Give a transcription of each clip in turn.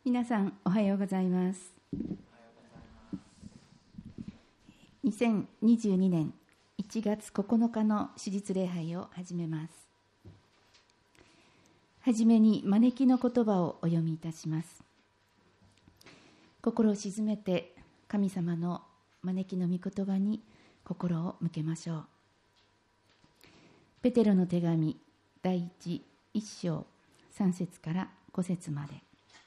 皆さんおはようございます。2022年1月9日の主日礼拝を始めます。はじめに招きの言葉をお読みいたします。心を静めて神様の招きの御言葉に心を向けましょう。ペテロの手紙第1章3節から5節まで。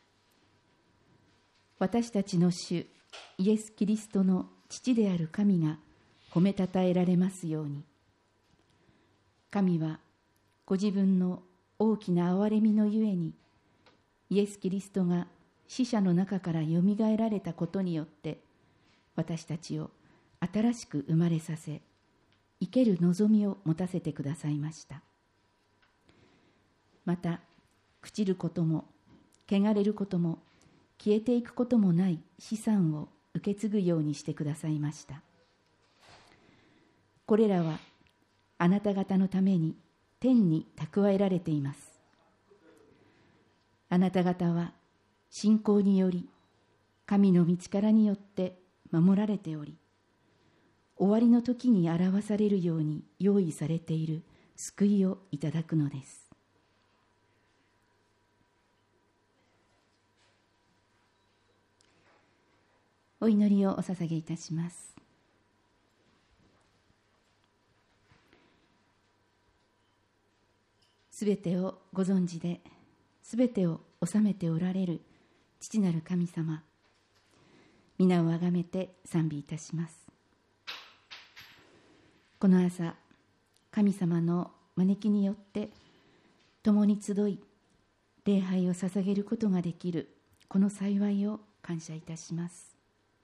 私たちの主イエス・キリストの父である神が褒めたたえられますように。神はご自分の大きな憐れみのゆえに、イエス・キリストが死者の中からよみがえられたことによって、私たちを新しく生まれさせ、生ける望みを持たせてくださいました。また、朽ちることも、汚れることも、消えていくこともない資産を受け継ぐようにしてくださいました。これらはあなた方のために天に蓄えられています。あなた方は信仰により神の御力によって守られており、終わりの時に表されるように用意されている救いをいただくのです。お祈りをお捧げいたします。すべてをご存知で、すべてを治めておられる父なる神様、皆をあがめて賛美いたします。この朝、神様の招きによって共に集い、礼拝を捧げることができるこの幸いを感謝いたします。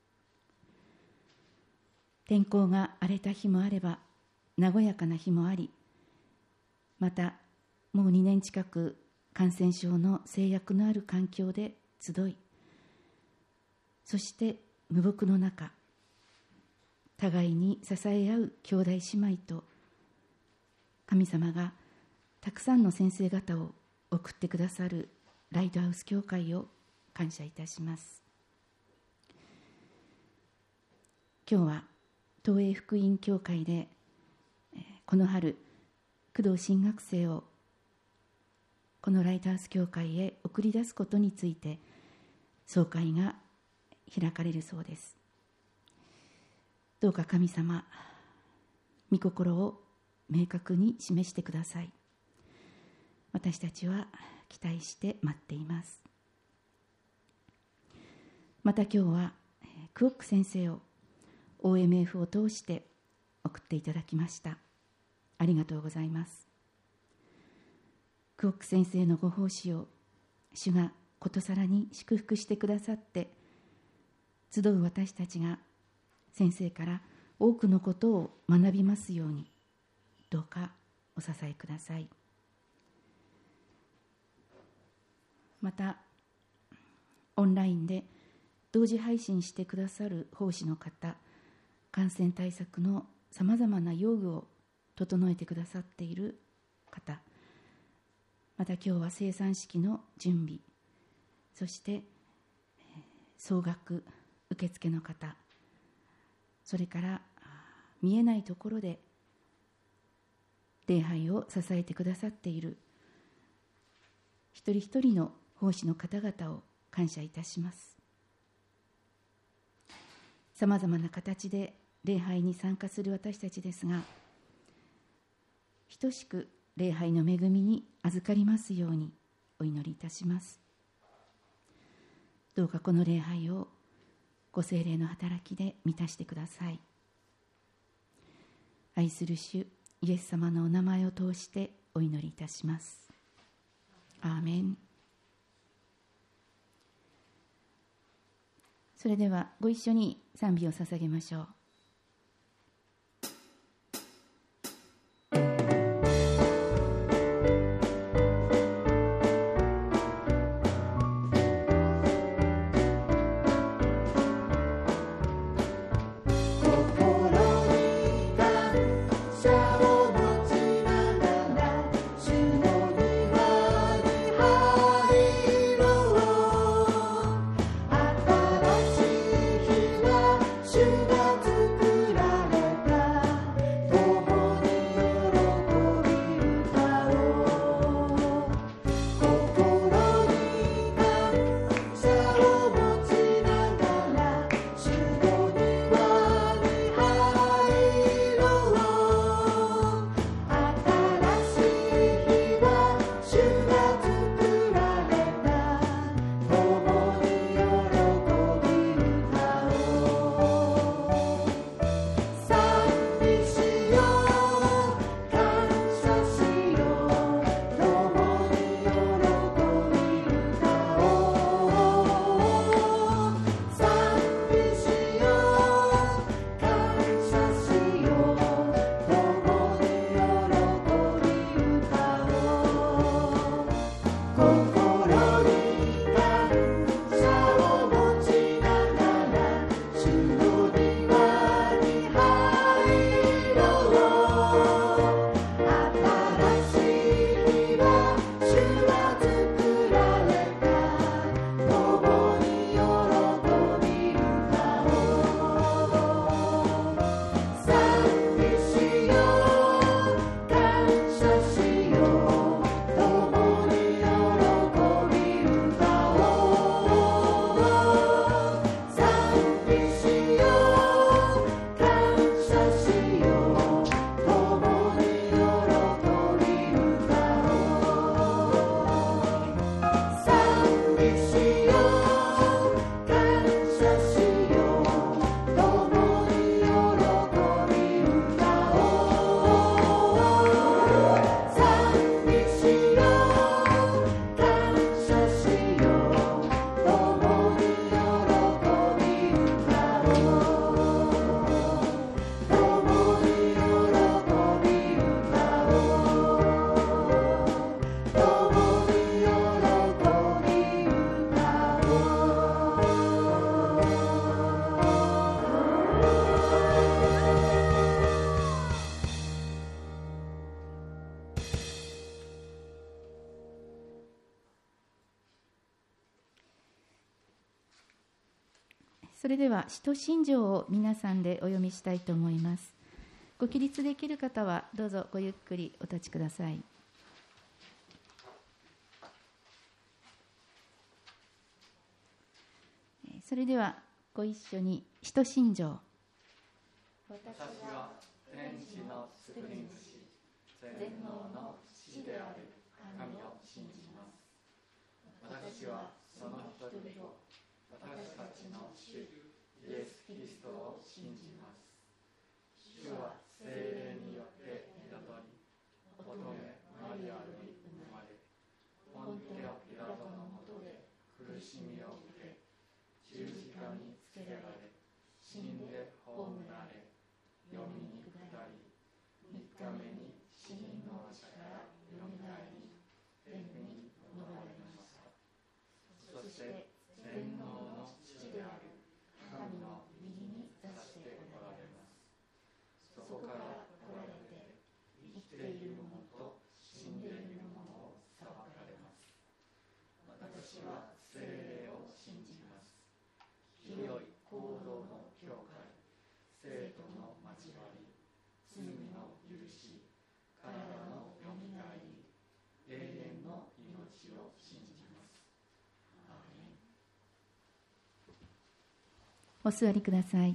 天候が荒れた日もあれば、和やかな日もあり、またもう2年近く感染症の制約のある環境で集い、そして無牧の中、互いに支え合う兄弟姉妹と、神様がたくさんの先生方を送ってくださるライトハウス教会を感謝いたします。今日は東映福音教会でこの春工藤新学生をこのライトハウス教会へ送り出すことについて総会が開かれるそうです。どうか神様、御心を明確に示してください。私たちは期待して待っています。また今日はクオック先生をOMF を通して送っていただきました。ありがとうございます。クオック先生のご奉仕を主がことさらに祝福してくださって、集う私たちが先生から多くのことを学びますように、どうかお支えください。またオンラインで同時配信してくださる奉仕の方、感染対策のさまざまな用具を整えてくださっている方、また今日は生産式の準備、そして総額受付の方、それから見えないところで礼拝を支えてくださっている一人一人の奉仕の方々を感謝いたします。さまざまな形で礼拝に参加する私たちですが、等しく礼拝の恵みに預かりますようにお祈りいたします。どうかこの礼拝をご聖霊の働きで満たしてください。愛する主イエス様のお名前を通してお祈りいたします。アーメン。それではご一緒に賛美を捧げましょう。 主の庭に入ろう。 それでは使徒信条を皆さんでお読みしたいと思います。ご起立できる方はどうぞごゆっくりお立ちください。それではご一緒に使徒信条。 私は天地の作り主、全能の父である神を信じます。私はその一人子、私たちの主イエス・キリストを信じます。主は聖霊によって宿り、乙女マリアより生まれ、ポンテオ・ピラトのもとで苦しみを受け、十字架につけられ、死んで葬られ、読みに下り、3日目に死人のうちからよみがえり、天に昇られました。そして全能の父である神の右に座しておられます。そこから来られて、生きている者と死んでいる者を裁かれます。私は聖霊を信じます。清い行動の教会、生徒の交わり、罪の許し、体のよみがえり、永遠の命を信じます。アーメン。 お座りください。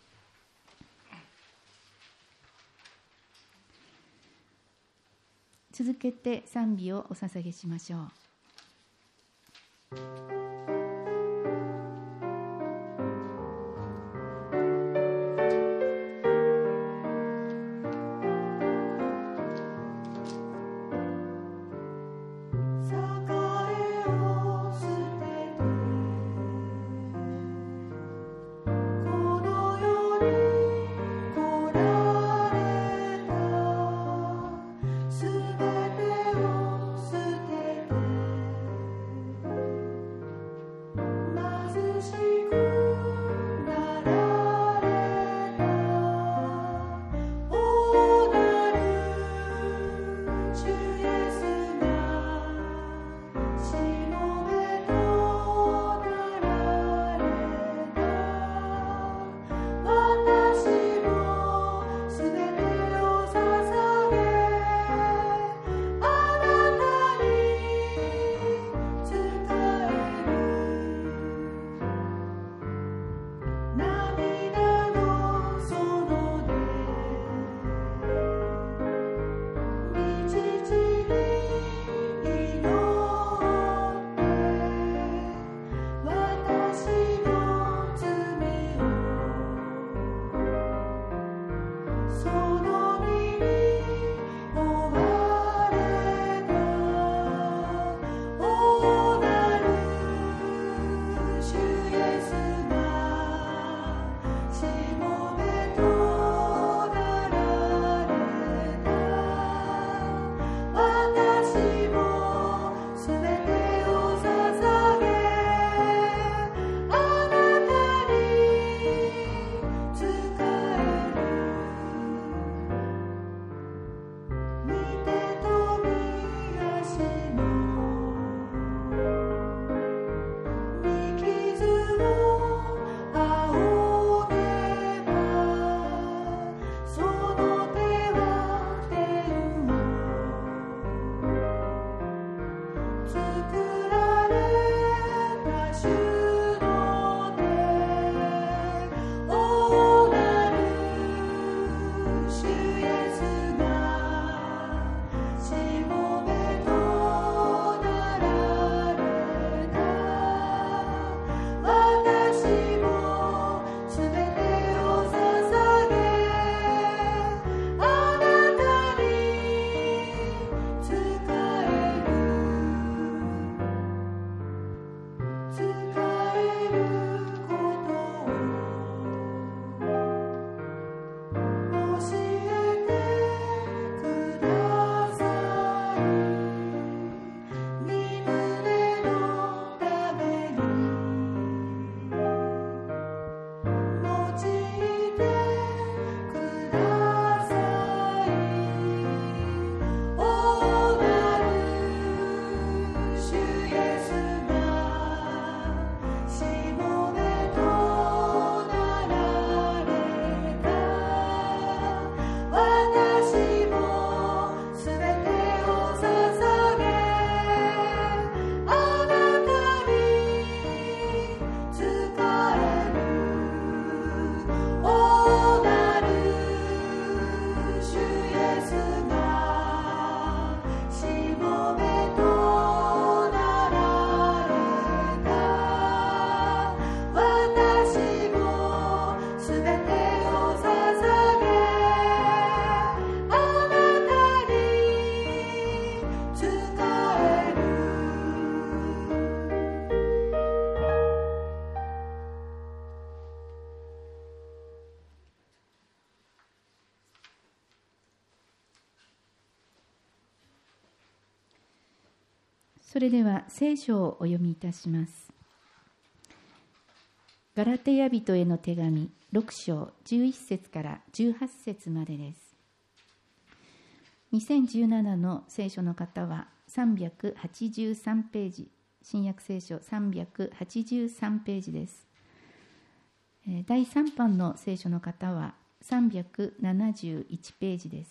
続けて賛美をお捧げしましょう。 「 それでは聖書をお読みいたします。ガラテヤ人への手紙6章11節から18節までです。2017の聖書の方は383ページ、新約聖書383ページです。第3版の聖書の方は371ページです。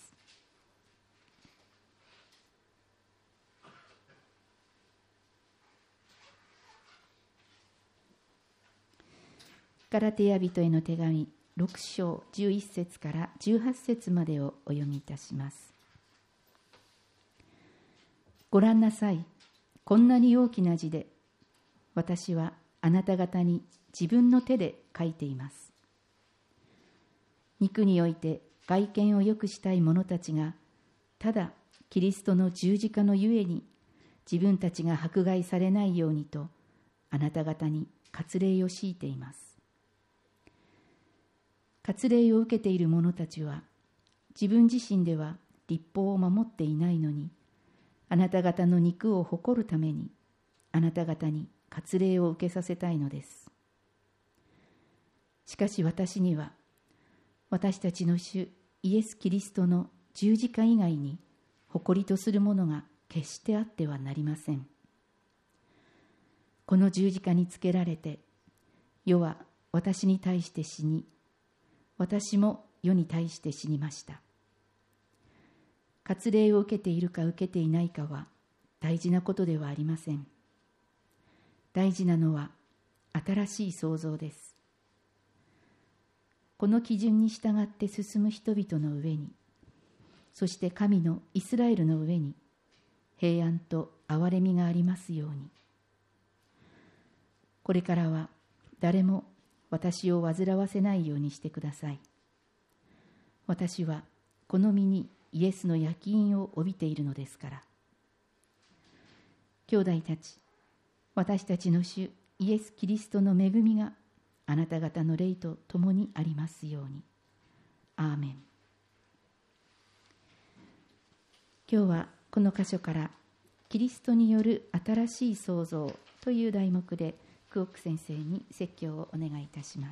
ガラテヤ人への手紙6章11節から18節までをお読みいたします。ご覧なさい。こんなに大きな字で、私はあなた方に自分の手で書いています。肉において外見を良くしたい者たちが、ただキリストの十字架のゆえに自分たちが迫害されないようにと、あなた方に割礼を強いています。割礼を受けている者たちは、自分自身では律法を守っていないのに、あなた方の肉を誇るために、あなた方に割礼を受けさせたいのです。しかし私には、私たちの主イエス・キリストの十字架以外に誇りとするものが決してあってはなりません。この十字架につけられて、世は私に対して死に、私も世に対して死にました。割礼を受けているか受けていないかは大事なことではありません。大事なのは新しい創造です。この基準に従って進む人々の上に、そして神のイスラエルの上に平安と憐れみがありますように。これからは誰も私を煩わせないようにしてください。私はこの身にイエスの焼き印を帯びているのですから。兄弟たち、私たちの主イエス・キリストの恵みがあなた方の霊と共にありますように。アーメン。今日はこの箇所からキリストによる新しい創造という題目でクオック先生に説教をお願いいたします。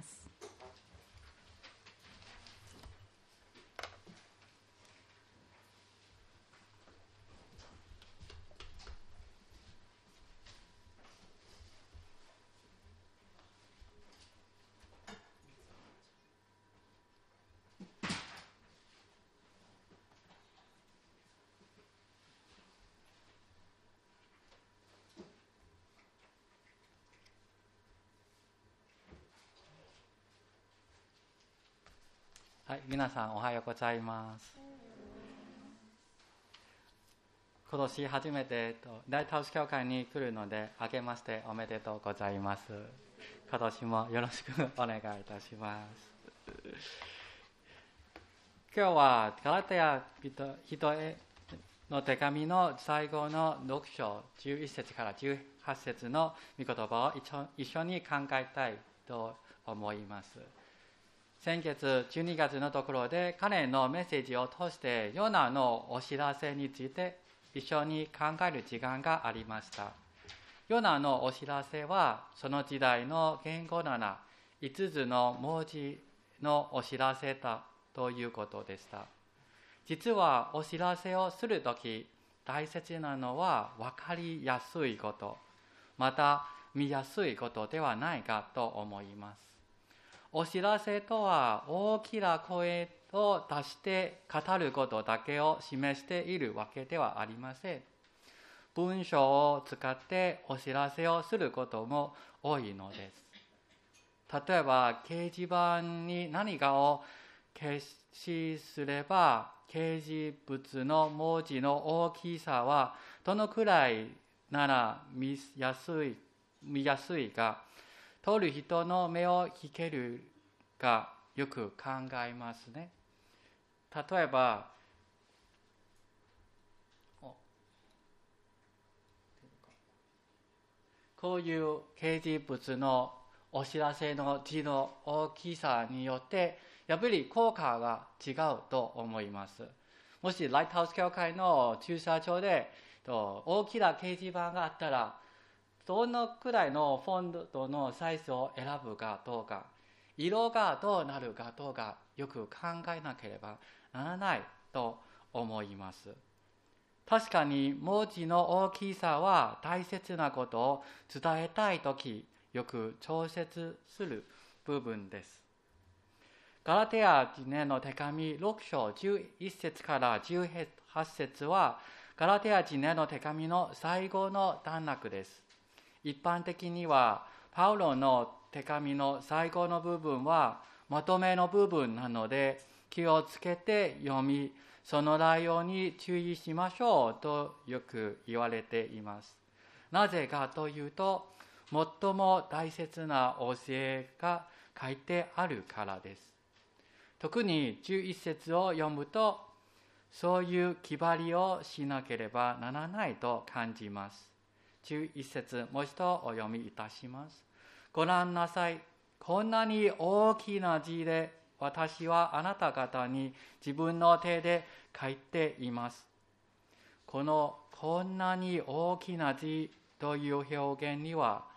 はい、皆さんおはようございます。今年初めてライトハウス教会に来るので、明けましておめでとうございます。今年もよろしくお願いいたします。今日はガラテヤ人への手紙の最後の6章11節から18節の御言葉を一緒に考えたいと思います。先月12月のところで彼のメッセージを通してヨナのお知らせについて一緒に考える時間がありました。ヨナのお知らせはその時代の言語な5つの文字のお知らせだということでした。実はお知らせをするとき大切なのは分かりやすいこと、また見やすいことではないかと思います。お知らせとは大きな声を出して語ることだけを示しているわけではありません。文章を使ってお知らせをすることも多いのです。例えば掲示板に何かを掲示すれば、掲示物の文字の大きさはどのくらいなら見やすいか、通る人の目を引けるかよく考えますね。例えばこういう掲示物のお知らせの字の大きさによってやっぱり効果が違うと思います。もしライトハウス教会の駐車場で大きな掲示板があったらどのくらいのフォントのサイズを選ぶかどうか、色がどうなるかどうかよく考えなければならないと思います。確かに文字の大きさは大切なことを伝えたいときよく調節する部分です。ガラテヤ人への手紙6章11節から18節はガラテヤ人への手紙の最後の段落です。一般的にはパウロの手紙の最後の部分はまとめの部分なので気をつけて読み、その内容に注意しましょうとよく言われています。なぜかというと、最も大切な教えが書いてあるからです。特に11節を読むと、そういう決まりをしなければならないと感じます。11節、もう一度お読みいたします。ご覧なさい。こんなに大きな字で私はあなた方に自分の手で書いています。こんなに大きな字という表現には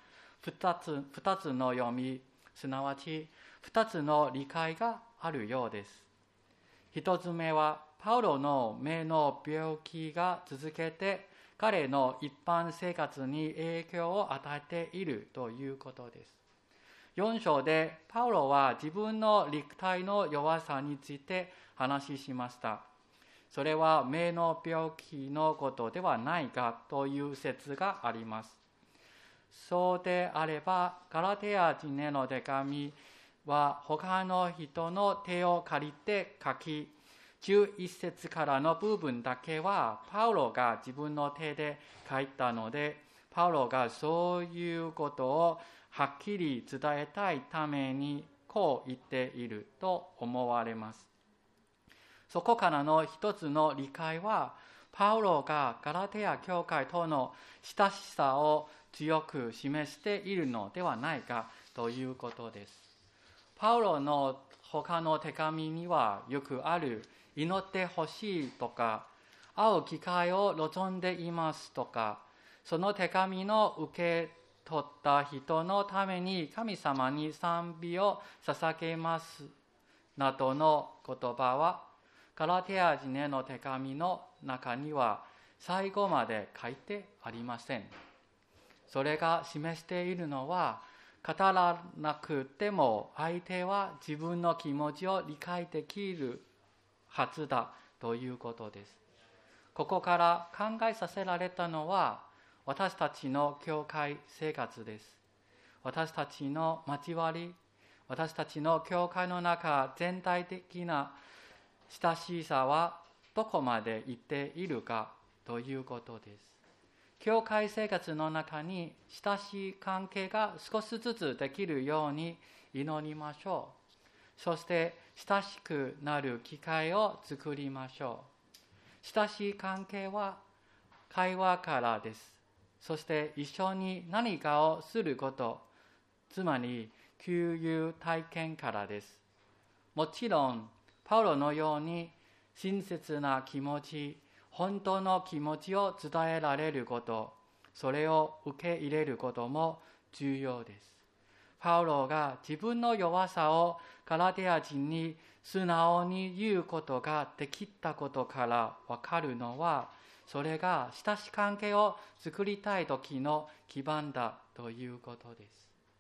2つの読み、すなわち2つの理解があるようです。1つ目はパウロの目の病気が続けて彼の一般生活に影響を与えているということです。4章でパウロは自分の肉体の弱さについて話しました。それは目の病気のことではないかという説があります。そうであればガラテヤ人への手紙は他の人の手を借りて書き、11節からの部分だけはパウロが自分の手で書いたので、パウロがそういうことをはっきり伝えたいためにこう言っていると思われます。そこからの一つの理解は、パウロがガラテヤ教会との親しさを強く示しているのではないかということです。パウロの他の手紙にはよくある祈ってほしいとか、会う機会を望んでいますとか、その手紙の受け取った人のために神様に賛美を捧げますなどの言葉はガラテヤ人への手紙の中には最後まで書いてありません。それが示しているのは、語らなくても相手は自分の気持ちを理解できるはずだということです。ここから考えさせられたのは私たちの教会生活です。私たちの交わり、私たちの教会の中全体的な親しさはどこまでいっているかということです。教会生活の中に親しい関係が少しずつできるように祈りましょう。そして親しくなる機会を作りましょう。親しい関係は会話からです。そして一緒に何かをすること、つまり共有体験からです。もちろんパウロのように親切な気持ち、本当の気持ちを伝えられること、それを受け入れることも重要です。パウロが自分の弱さをガラテヤ人に素直に言うことができたことからわかるのは、それが親しい関係を作りたい時の基盤だということです。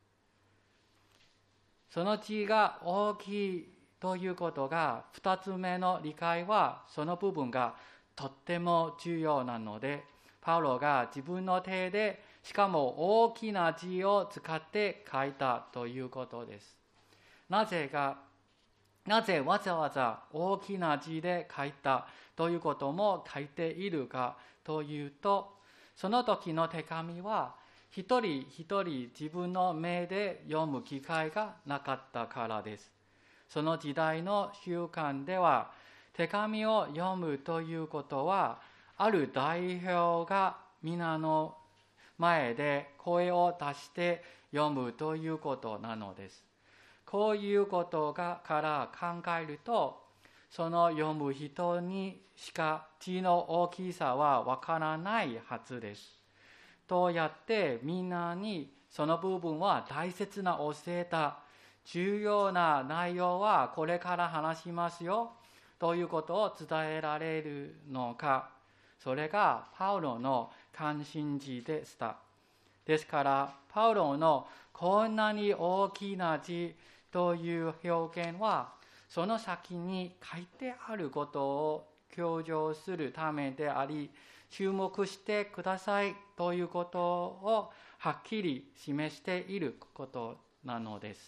その字が大きいということが2つ目の理解は、その部分がとっても重要なので、パウロが自分の手でしかも大きな字を使って書いたということです。なぜわざわざ大きな字で書いたということも書いているかというと、その時の手紙は一人一人自分の目で読む機会がなかったからです。その時代の習慣では、手紙を読むということは、ある代表が皆の前で声を出して読むということなのです。こういうことから考えると、 その読む人にしか字の大きさはわからないはずです。どうやってみんなにその部分は大切な教えた重要な内容はこれから話しますよということを伝えられるのか、それがパウロの関心事でした。ですからパウロのこんなに大きな字という表現はその先に書いてあることを強調するためであり、注目してくださいということをはっきり示していることなのです。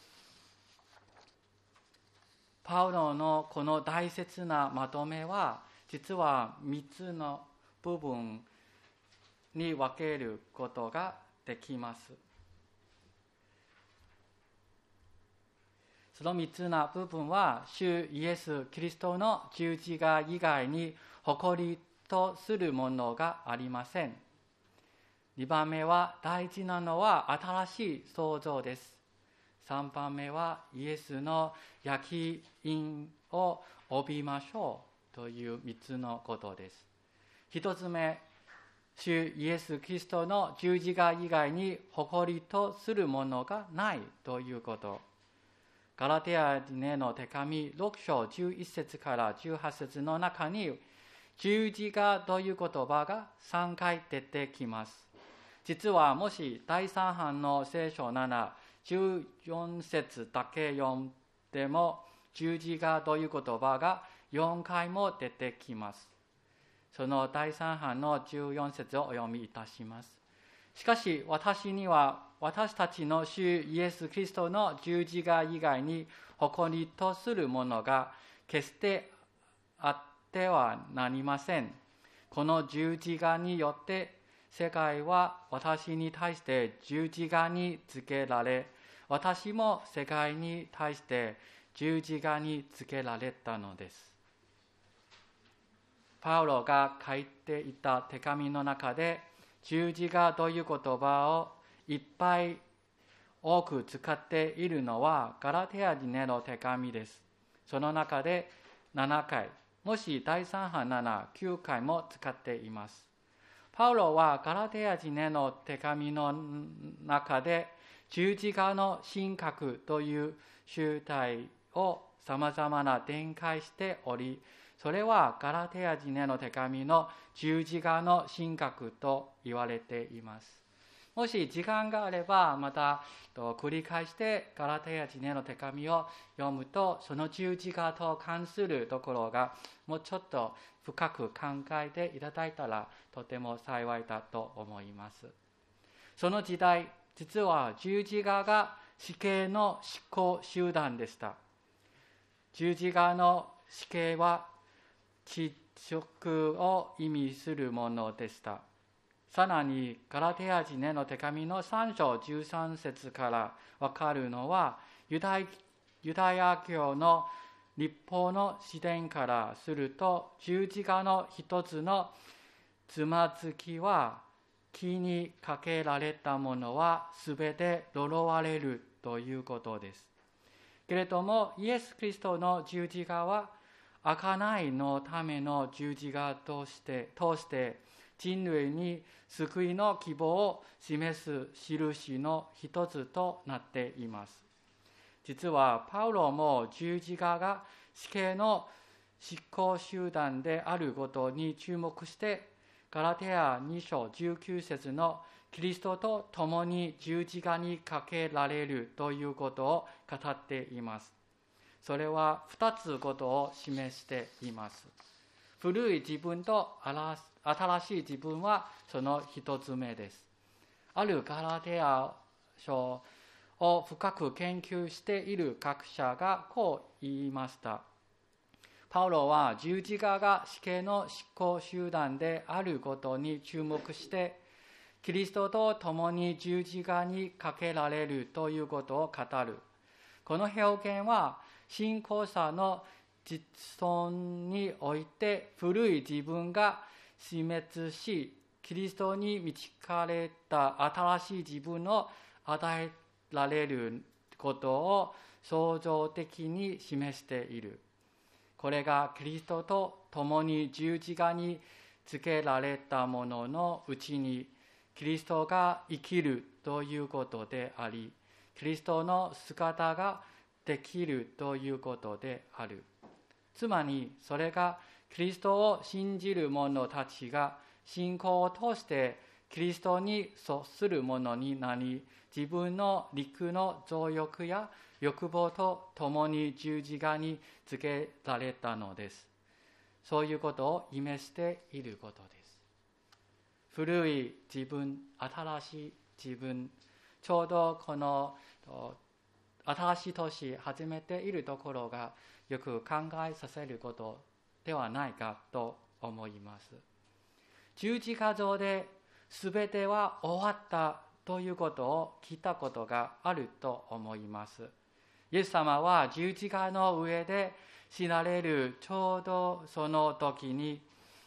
パウロのこの大切なまとめは実は3つの部分に分けることができます。その3つの部分は主イエス・キリストの十字架以外に誇りとするものがありません。2番目は大事なのは新しい創造です。3番目はイエスの焼き印を帯びましょうという3つのことです。1つ目、主イエス・キリストの十字架以外に誇りとするものがないということ。ガラテヤ人への手紙6章11節から18節の中に十字架という言葉が3回出てきます。実はもし第3版の聖書なら14節だけ読んでも十字架という言葉が4回も出てきます。その第3版の14節をお読みいたします。しかし私には私たちの主イエス・キリストの十字架以外に誇りとするものが決してあってはなりません。この十字架によって世界は私に対して十字架につけられ、私も世界に対して十字架につけられたのです。パウロが書いていた手紙の中で十字架という言葉をいっぱい多く使っているのはガラテヤ人への手紙です。その中で7回、もし第3版なら9回も使っています。パウロはガラテヤ人への手紙の中で十字架の神格という集体をさまざまな展開しており、それはガラテヤ人への手紙の十字架の神格と言われています。もし時間があればまた繰り返してガラテヤ人への手紙を読むと、その十字架と関するところがもうちょっと深く考えていただいたらとても幸いだと思います。その時代、実は十字架が死刑の執行集団でした。十字架の死刑は窒息を意味するものでした。さらにガラテヤ人への手紙の3章13節から分かるのは、ユダヤ教の律法の視点からすると、十字架の一つのつまずきは木にかけられたものはすべて呪われるということです。けれどもイエス・キリストの十字架は贖いのための十字架として人類に救いの希望を示す印の一つとなっています。実はパウロも十字架が死刑の執行集団であることに注目して、ガラテヤ2章19節のキリストと共に十字架にかけられるということを語っています。それは2つことを示しています。古い自分と新しい自分はその1つ目です。あるガラテヤ書を深く研究している学者がこう言いました。パウロは十字架が死刑の執行集団であることに注目して、キリストと共に十字架にかけられるということを語る。この表現は信仰者の実存において古い自分が死滅し、キリストに導かれた新しい自分を与えられることを創造的に示している。 これがキリストと共に十字架につけられたもののうちにキリストが生きるということであり、キリストの姿ができるということである。つまりそれがキリストを信じる者たちが信仰を通してキリストに属するものになり、自分の肉の情欲や欲望と共に十字架につけられたのです。そういうことを意味していることです。古い自分、新しい自分、ちょうどこの新しい年始めているところがよく考えさせることではないかと思います。十字架上で全ては終わったということを聞いたことがあると思います。イエス様は十字架の上で死なれるちょうどその時に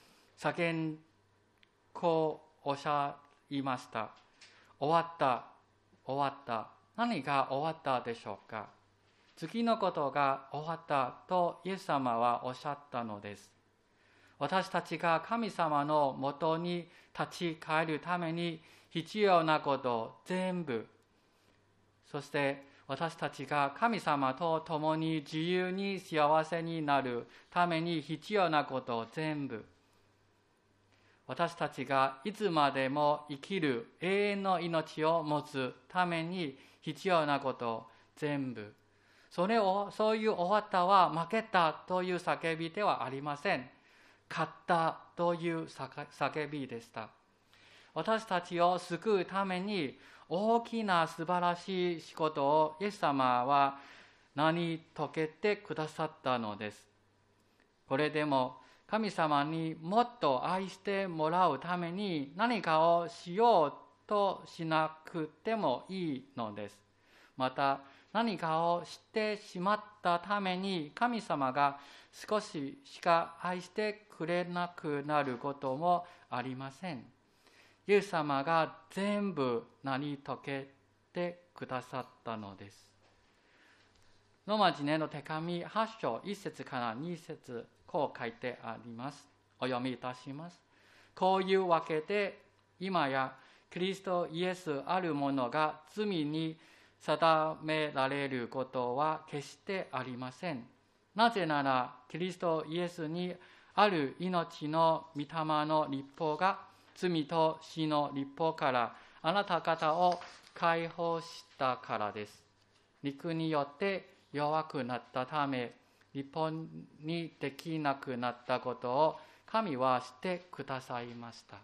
こうおっしゃいました。終わった、終わった。何が終わったでしょうか。次のことが終わったとイエス様はおっしゃったのです。私たちが神様のもとに立ち返るために必要なこと全部、そして私たちが神様と共に自由に幸せになるために必要なこと全部、私たちがいつまでも生きる永遠の命を持つために必要なこと全部、そういう終わったは負けたという叫びではありません。勝ったという叫びでした。私たちを救うために大きな素晴らしい仕事をイエス様は成し遂げてくださったのです。これでも神様にもっと愛してもらうために何かをしようとしなくてもいいのです。また何かをしてしまったために神様が少ししか愛してくれなくなることもありません。イエス様が全部成し遂げてくださったのです。ローマ人への手紙8章1節から2節、こう書いてあります。お読みいたします。こういうわけで今やキリストイエスあるものが罪に定められることは決してありません。なぜならキリストイエスにある命の御霊の律法が罪と死の律法からあなた方を解放したからです。肉によって弱くなったため律法にできなくなったことを神はしてくださいました。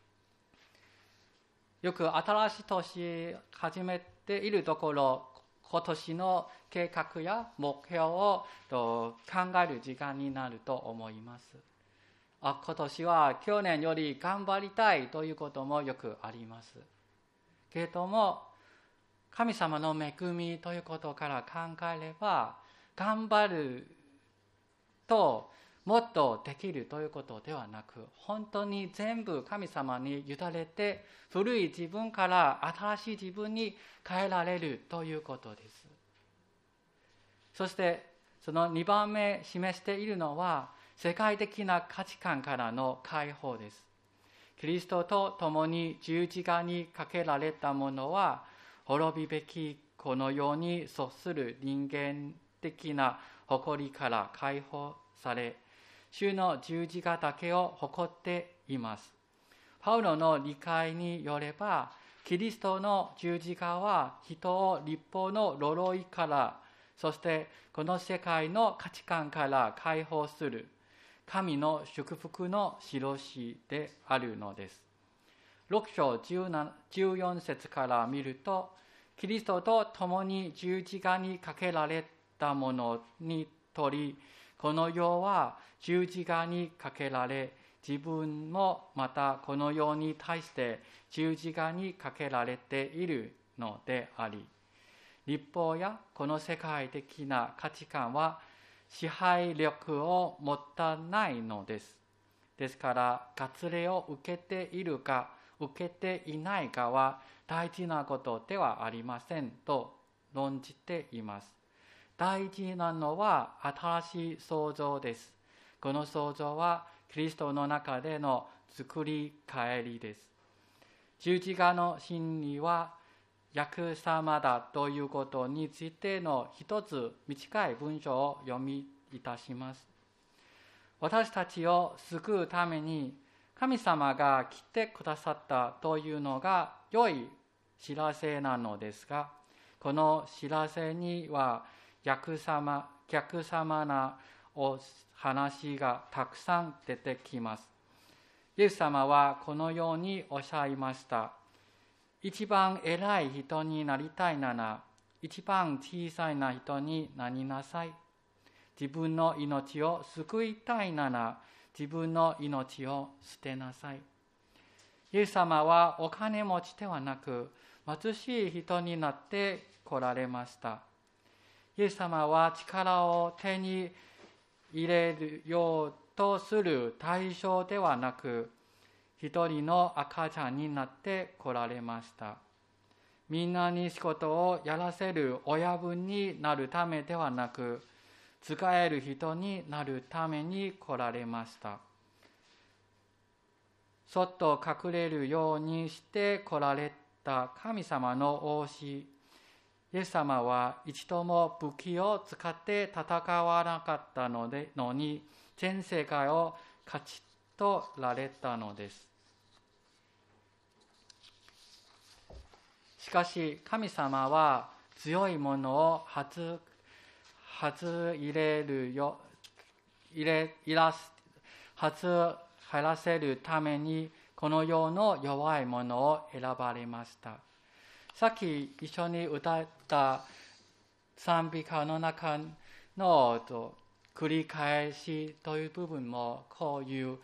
よく新しい年始めているところ、今年の計画や目標を考える時間になると思います。今年は去年より頑張りたいということもよくあります。けれども神様の恵みということから考えれば、頑張るともっとできるということではなく、本当に全部神様に委ねて古い自分から新しい自分に変えられるということです。そしてその2番目示しているのは世界的な価値観からの解放です。キリストと共に十字架にかけられたものは滅びべきこの世に属する人間的な誇りから解放され、主の十字架だけを誇っています。パウロの理解によれば、キリストの十字架は人を律法の呪いから、そしてこの世界の価値観から解放する神の祝福の印であるのです。6章14節から見ると、キリストと共に十字架にかけられたものにとり、この世は十字架にかけられ、自分もまたこの世に対して十字架にかけられているのであり、律法やこの世界的な価値観は支配力を持たないのです。ですから割礼を受けているか受けていないかは大事なことではありませんと論じています。大事なのは新しい創造です。 この創造はキリストの中での作り変えりです。十字架の真理はイエス様だということについての一つ短い文章を読みいたします。私たちを救うために神様が来てくださったというのが良い知らせなのですが、この知らせには逆さまなお話がたくさん出てきます。イエス様はこのようにおっしゃいました。一番偉い人になりたいなら、一番小さな人になりなさい。自分の命を救いたいなら、自分の命を捨てなさい。イエス様はお金持ちではなく、貧しい人になって来られました。イエス様は力を手に入れるようとする対象ではなく、一人の赤ちゃんになって来られました。みんなに仕事をやらせる親分になるためではなく、使える人になるために来られました。そっと隠れるようにして来られた神様の仰子、イエス様は一度も武器を使って戦わなかったのに、全世界を勝ち取られたのです。しかし神様は強いものを外らせるためにこの世の弱いものを選ばれました。さっき一緒に歌った賛美歌の中の繰り返しという部分もこういう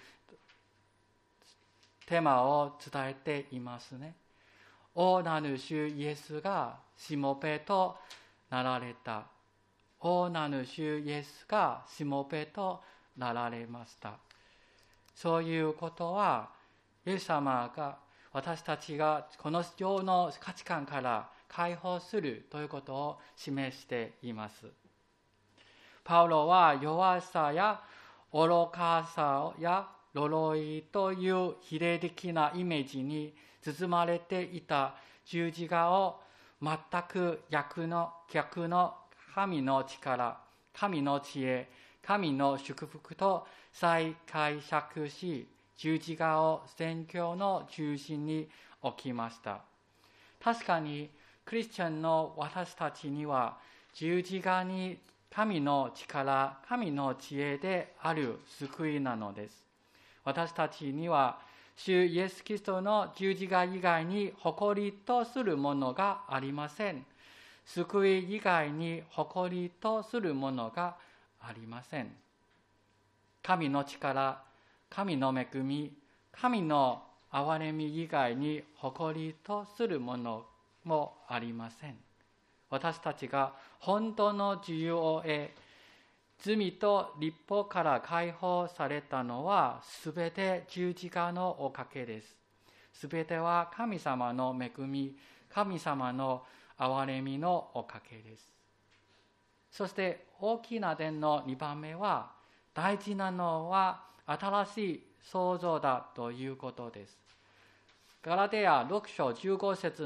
テーマを伝えていますね。王なる主イエスがしもべとなられた。王なる主イエスがしもべとなられました。そういうことは、イエス様が私たちがこの世の価値観から解放するということを示しています。パウロは弱さや愚かさや呪いという非霊的なイメージに包まれていた十字架を全く逆の神の力、神の知恵、神の祝福と再解釈し、十字架を宣教の中心に置きました。確かにクリスチャンの私たちには十字架に神の力、神の知恵である救いなのです。私たちには主イエス・キリストの十字架以外に誇りとするものがありません。救い以外に誇りとするものがありません。神の力、神の恵み、神の憐れみ以外に誇りとするものもありません。私たちが本当の自由を得、罪と律法から解放されたのはすべて十字架のおかげです。すべては神様の恵み、神様の憐れみのおかげです。そして大きな点の2番目は、大事なのは新しい創造だということです。ガラテヤ6章15節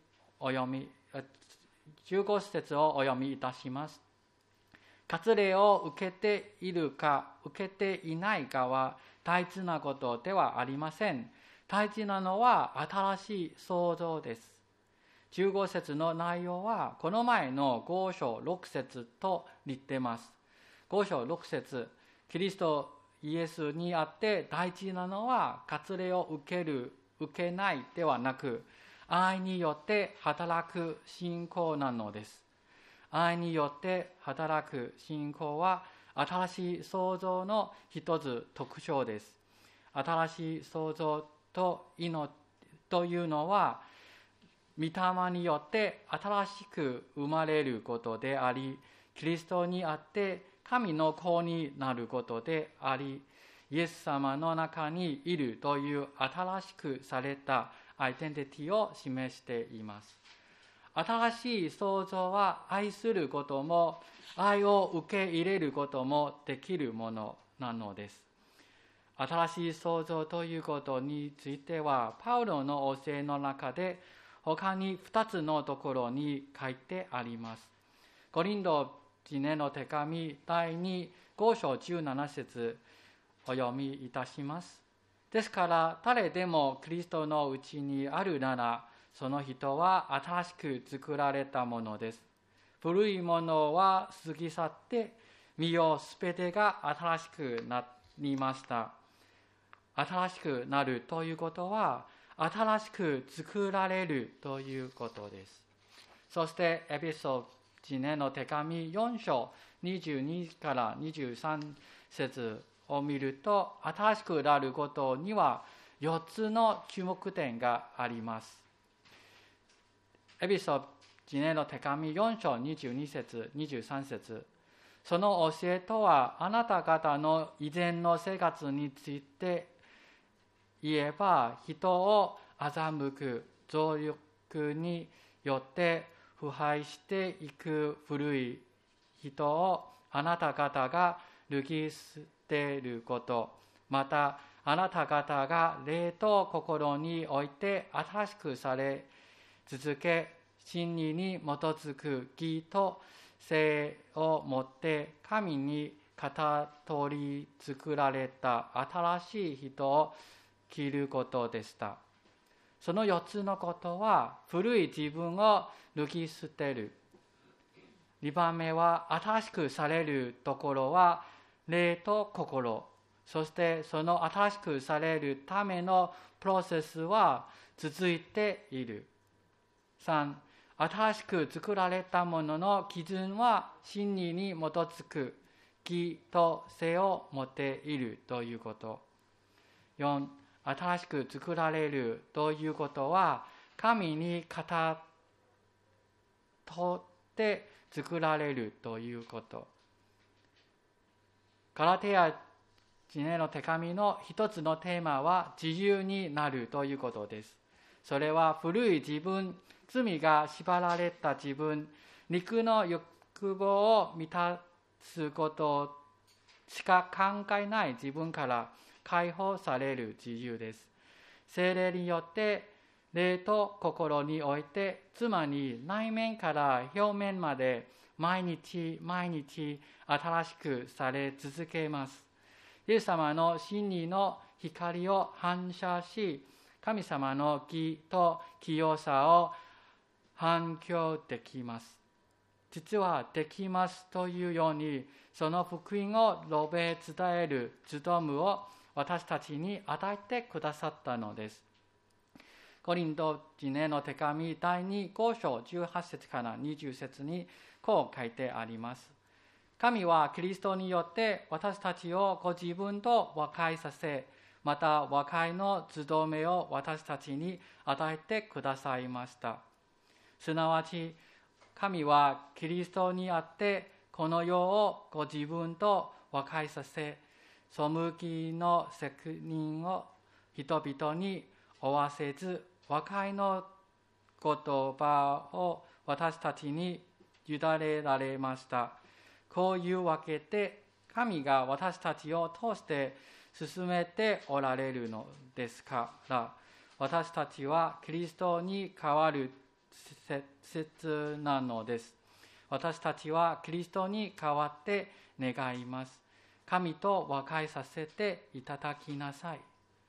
をお読みいたします。割礼を受けているか受けていないかは大事なことではありません。大事なのは新しい創造です。15節の内容はこの前の5章6節と似ています。5章6節、キリストイエスにあって大事なのは割礼を受ける受けないではなく、愛によって働く信仰なのです。愛によって働く信仰は新しい創造の一つ特徴です。新しい創造というのは御霊によって新しく生まれることであり、キリストにあって神の子になることであり、イエス様の中にいるという新しくされたアイデンティティを示しています。新しい創造は愛することも愛を受け入れることもできるものなのです。新しい創造ということについては、パウロの教えの中で他に2つのところに書いてあります。コリント人への手紙第5章17節お読みいたします。ですから誰でもキリストのうちにあるなら、その人は新しく作られたものです。古いものは過ぎ去って、見よすべてが新しくなりました。新しくなるということは、新しく作られるということです。そしてエペソ人への手紙4章22から23節を見ると、新しくなることには4つの注目点があります。エペソ人への手紙4章22節23節、その教えとは、あなた方の以前の生活について言えば、人を欺く情欲によって腐敗していく古い人をあなた方が脱ぎ捨てること、またあなた方が霊と心において新しくされ続け、真理に基づく義と誠をもって神にかたどり作られた新しい人を着ることでした。その4つのことは、古い自分を脱ぎ捨てる。2番目は、新しくされるところは霊と心。そしてその新しくされるためのプロセスは続いている。3、新しく作られたものの基準は真理に基づく義と誠を持っているということ。4、新しく作られるということは、神にかたどって作られるということ。ガラテヤ人への手紙の一つのテーマは自由になるということです。それは古い自分、罪が縛られた自分、肉の欲望を満たすことしか考えない自分から解放される自由です。聖霊によって霊と心において、つまり内面から表面まで毎日毎日新しくされ続けます。イエス様の真理の光を反射し、神様の義と清さを反響できます。実はできますというように、その福音を述べ伝える務務を私たちに与えてくださったのです。コリント人への手紙第5章18節から20節にこう書いてあります。神はキリストによって私たちをご自分と和解させ、また和解の務めを私たちに与えてくださいました。すなわち、神はキリストにあってこの世をご自分と和解させ、背きの責任を人々に負わせず、和解の言葉を私たちに委ねられました。こういうわけで、神が私たちを通して進めておられるのですから、私たちはキリストに代わる切なのです。私たちはキリストに代わって願います。神と和解させていただきなさい。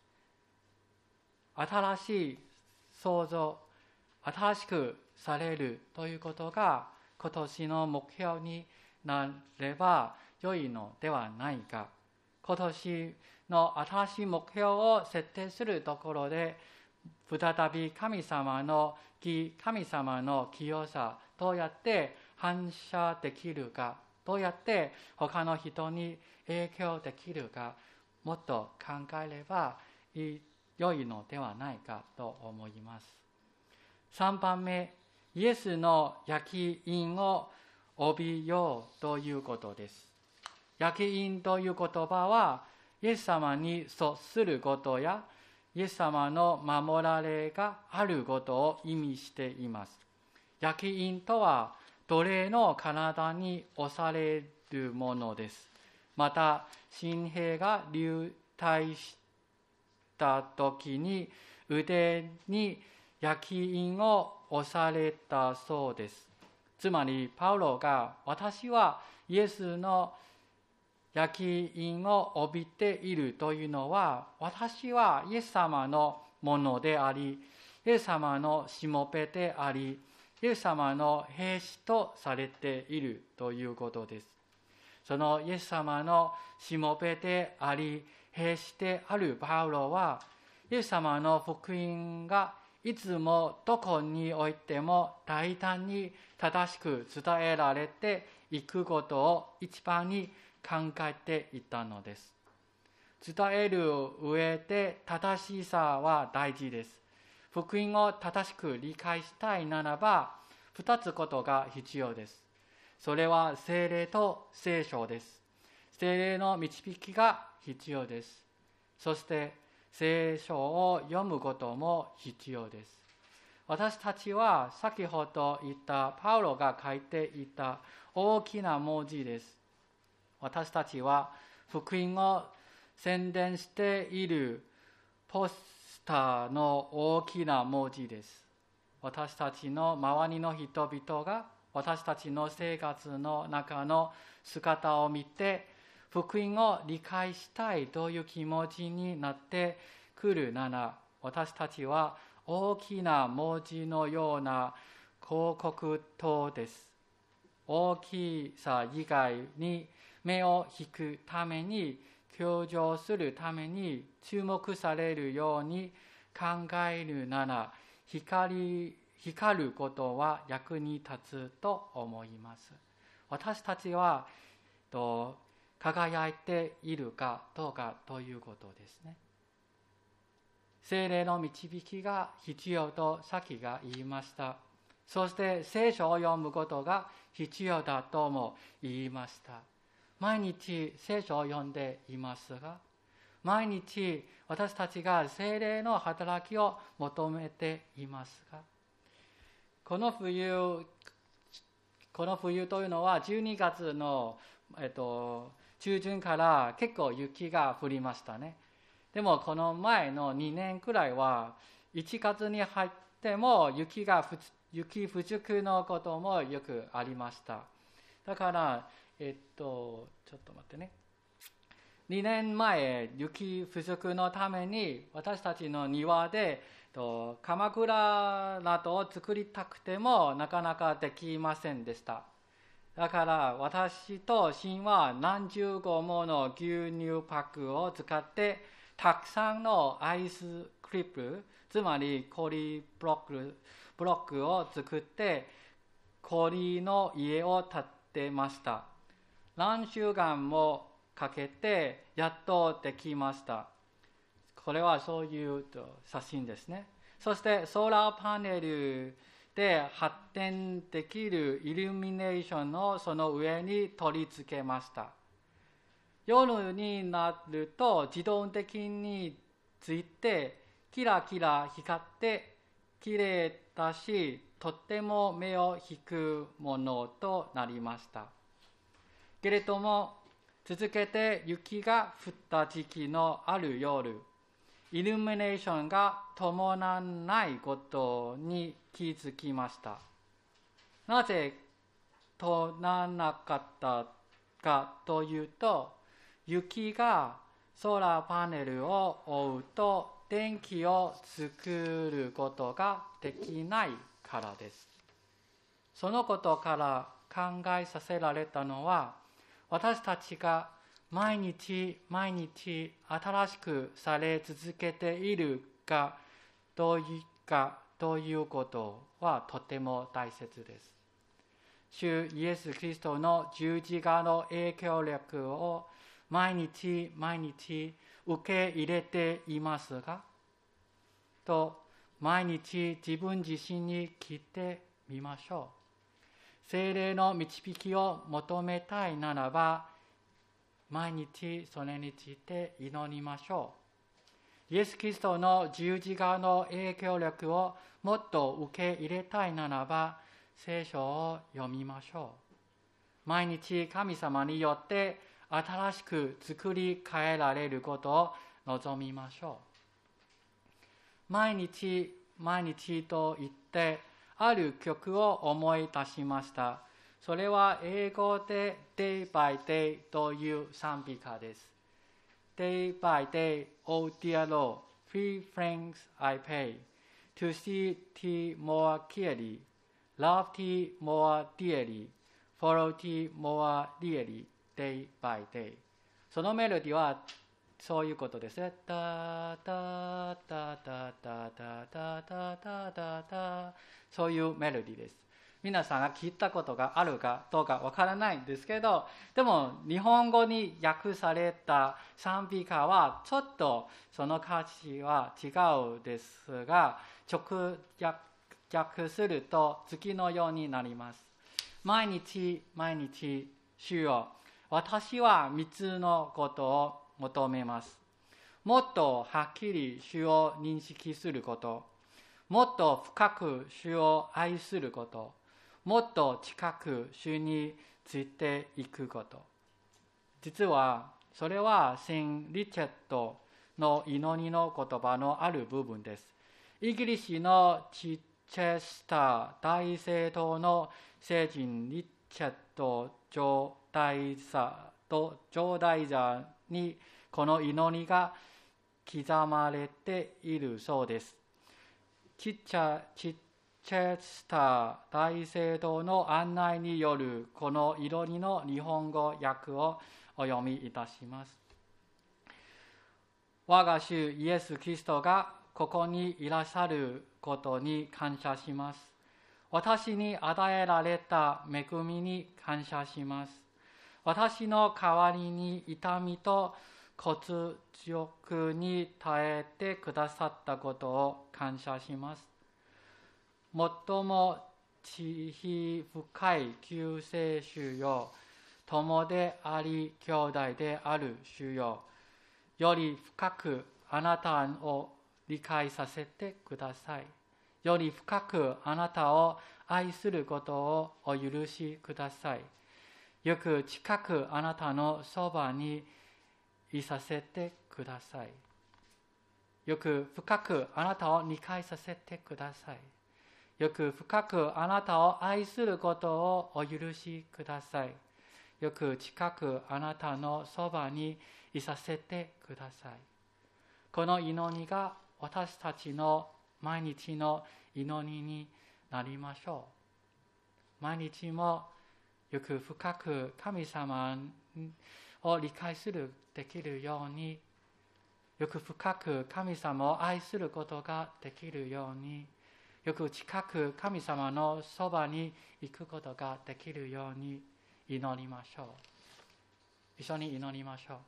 新しい創造、新しくされるということが今年の目標になれば良いのではないか。今年の新しい目標を設定するところで、再び神様の義、神様の清さ、どうやって反射できるか、どうやって他の人に影響できるか、もっと考えれば良いのではないかと思います。3番目、イエスの焼き印を帯びようということです。焼き印という言葉は、イエス様に属することや、イエス様の守られがあることを意味しています。焼き印とは、奴隷の体に押されるものです。 また新兵が流体した時に腕に焼き印を押されたそうです。つまりパウロが私はイエスの焼き印を帯びているというのは、私はイエス様のものであり、イエス様のしもべであり、イエス様の兵士とされているということです。そのイエス様のしもべであり、兵士であるパウロは、イエス様の福音がいつもどこにおいても大胆に正しく伝えられていくことを一番に考えていたのです。伝える上で正しさは大事です。福音を正しく理解したいならば、2つことが必要です。それは聖霊と聖書です。聖霊の導きが必要です。そして聖書を読むことも必要です。私たちは先ほど言ったパウロが書いていた大きな文字です。私たちは福音を宣伝しているポスターの大きな文字です。私たちの周りの人々が私たちの生活の中の姿を見て福音を理解したいという気持ちになってくるなら、私たちは大きな文字のような広告塔です。大きさ以外に目を引くために、強調するために注目されるように考えるなら、光ることは役に立つと思います。私たちは輝いているかどうかということですね。聖霊の導きが必要と先が言いました。そして聖書を読むことが必要だとも言いました。毎日聖書を読んでいますが、毎日私たちが聖霊の働きを求めていますが、この冬というのは12月の、中旬から結構雪が降りましたね。でもこの前の2年くらいは1月に入っても雪不足のこともよくありました。だからちょっと待ってね。2年前雪不足のために私たちの庭で鎌倉などを作りたくてもなかなかできませんでした。だから私とシンは何十個もの牛乳パックを使ってたくさんのアイスクリップ、つまり氷ブロックを作って氷の家を建てました。何週間もかけてやっとできました。これはそういう写真ですね。そしてソーラーパネルで発電できるイルミネーションをその上に取り付けました。夜になると自動的についてキラキラ光ってきれいだし、とっても目を引くものとなりました。けれども続けて雪が降った時期のある夜、イルミネーションが伴わないことに気づきました。なぜとならなかったかというと、雪がソーラーパネルを覆うと電気を作ることができないからです。そのことから考えさせられたのは、私たちが毎日毎日新しくされ続けているかどういうことはとても大切です。主イエス・キリストの十字架の影響力を毎日毎日受け入れていますが、毎日自分自身に聞いてみましょう。聖霊の導きを求めたいならば、毎日それについて祈りましょう。イエス・キリストの十字架の影響力をもっと受け入れたいならば、聖書を読みましょう。毎日神様によって新しく作り変えられることを望みましょう。毎日毎日と言ってある曲を思い出しました。それは英語で Day by Day という賛美歌です。Day by day, O dear Lord, three francs I pay to see thee more clearly, love thee more dearly, follow thee more dearly, day by day。 そのメロディはそういうことですね。タタタタタタタタタタタ、そういうメロディーです。皆さんが聞いたことがあるかどうかわからないんですけど、でも日本語に訳された賛美歌はちょっとその歌詞は違うですが、直訳すると次のようになります。毎日毎日、主よ、私は3つのことを求めます。もっとはっきり主を認識すること、もっと深く主を愛すること、もっと近く主についていくこと。実はそれはセン・リチャットの祈りの言葉のある部分です。イギリスのチェスター大聖堂の聖人リチャット上大者にこの祈りが刻まれているそうです。チェスター大聖堂の案内によるこの祈りの日本語訳をお読みいたします。我が主イエス・キリストがここにいらっしゃることに感謝します。私に与えられた恵みに感謝します。私の代わりに痛みと屈辱に耐えてくださったことを感謝します。最も慈悲深い救世主よ、友であり兄弟である主よ、より深くあなたを理解させてください。より深くあなたを愛することをお許しください。よく近くあなたのそばにいさせてください。よく深くあなたを理解させてください。よく深くあなたを愛することをお許しください。よく近くあなたのそばにいさせてください。この祈りが私たちの毎日の祈りになりましょう。毎日もよく深く神様を理解できるように、よく深く神様を愛することができるように、よく近く神様のそばに行くことができるように祈りましょう。一緒に祈りましょう。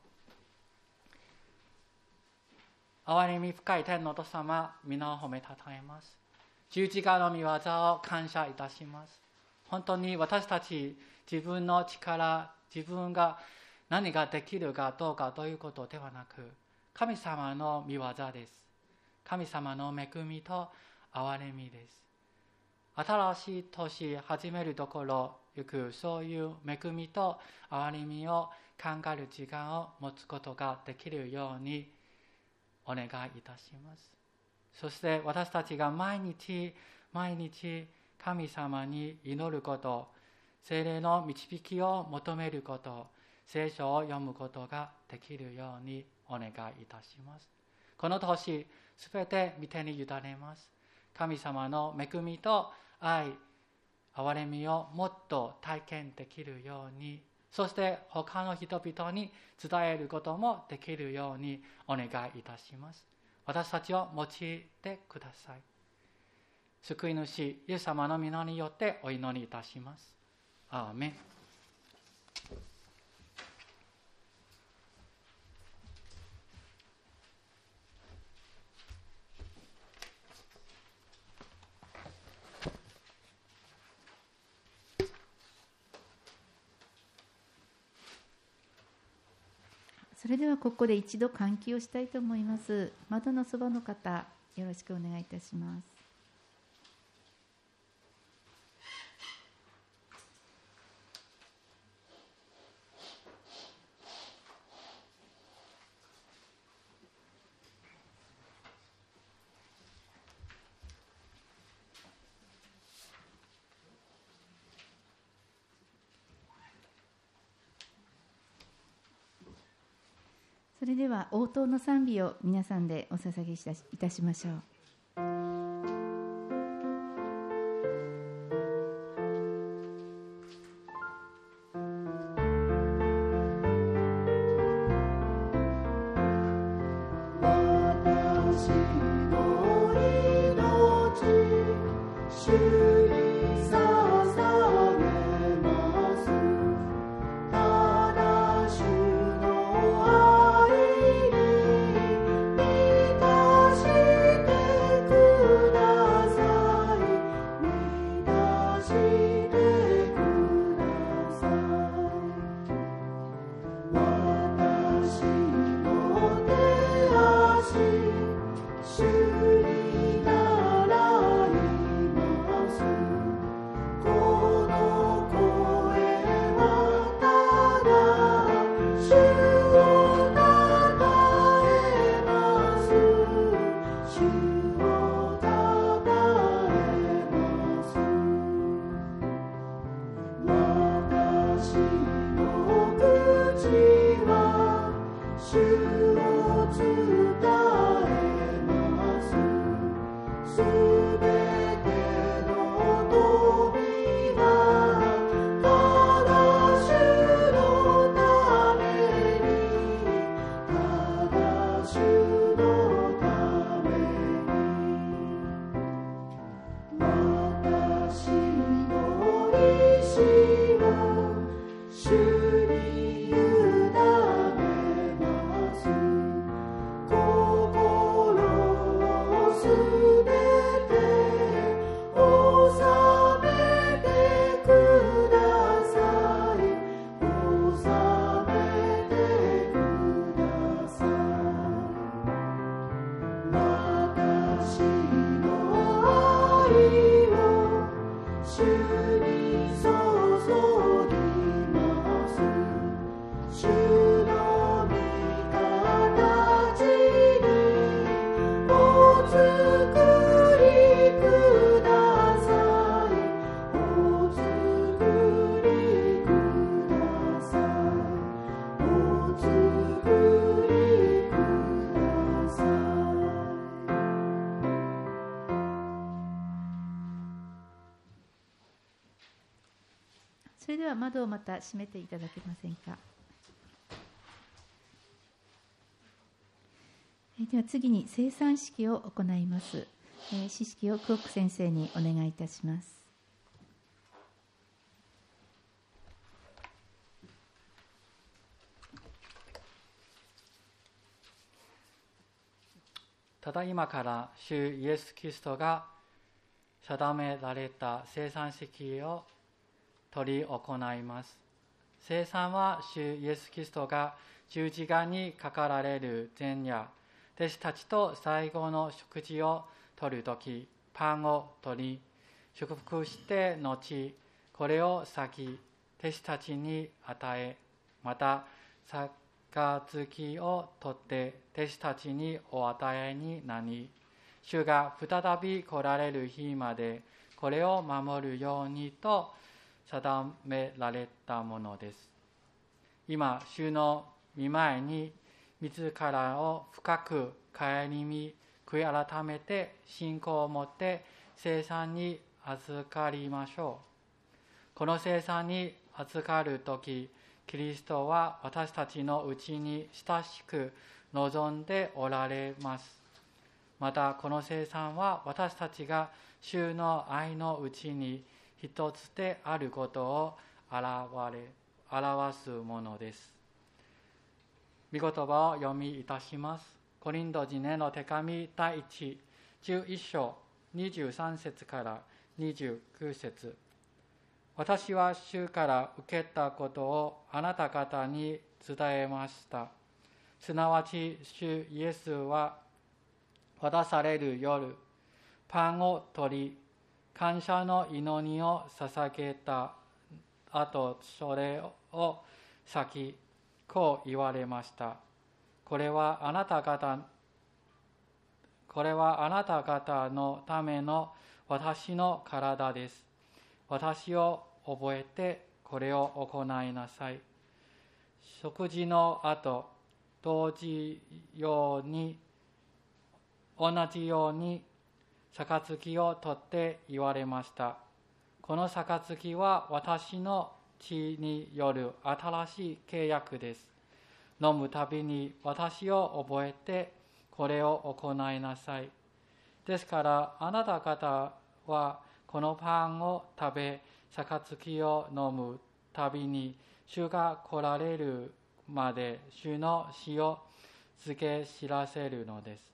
憐れみ深い天のお父様、皆を褒めたたえます。十字架の御業を感謝いたします。本当に私たち自分の力、自分が何ができるかどうかということではなく、神様の御業です。神様の恵みと憐れみです。新しい年始めるところ、よくそういう恵みと憐れみを考える時間を持つことができるようにお願いいたします。そして私たちが毎日毎日神様に祈ること、聖霊の導きを求めること、聖書を読むことができるようにお願いいたします。この年すべて御手に委ねます。神様の恵みと愛、憐れみをもっと体験できるように、そして他の人々に伝えることもできるようにお願いいたします。私たちを用いてください。救い主イエス様の皆によってお祈りいたします。アーメン。 それではここで一度換気をしたいと思います。窓のそばの方、よろしくお願いいたします。 それでは応答の賛美を皆さんでお捧げいたしましょう。それでは窓をまた閉めていただけませんか。では次に聖餐式を行います。詩式をクオック先生にお願いいたします。 ただいまから主イエス・キリストが定められた聖餐式を執り行います。聖餐は主イエス・キリストが十字架にかかられる前夜、弟子たちと最後の食事をとるとき、パンを取り、祝福して後、これを裂き、弟子たちに与え、また、杯を取って弟子たちにお与えになり、主が再び来られる日までこれを守るようにと定められたものです。今、主の御前に自らを深く顧み、悔い改めて信仰を持って聖餐に預かりましょう。この聖餐に預かるとき、キリストは私たちのうちに親しく望んでおられます。またこの聖餐は私たちが主の愛のうちに一つであることを表すものです。御言葉を読みいたします。コリント人への手紙第1、11章23節から29節。私は主から受けたことをあなた方に伝えました。すなわち主イエスは渡される夜、パンを取り、感謝の祈りを捧げた後、それを裂き、こう言われました。これはあなた方のための私の体です。私を覚えてこれを行いなさい。食事の後、 同じように杯を取って言われました。この杯は私の血による新しい契約です。飲むたびに私を覚えてこれを行いなさい。ですからあなた方はこのパンを食べ、杯を飲むたびに主が来られるまで主の死を告げ知らせるのです。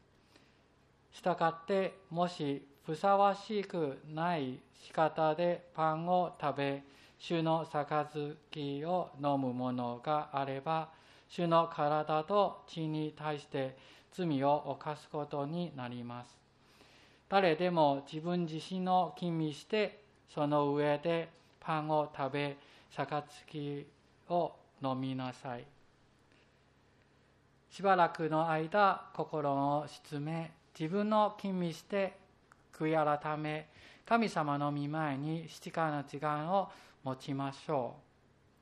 したがってもしふさわしくない仕方でパンを食べ、主の杯を飲むものがあれば、主の体と血に対して罪を犯すことになります。誰でも自分自身を吟味して、その上でパンを食べ、杯を飲みなさい。しばらくの間、心を沈め、自分を吟味して悔い改め、神様の御前に静かな時間を持ちましょう。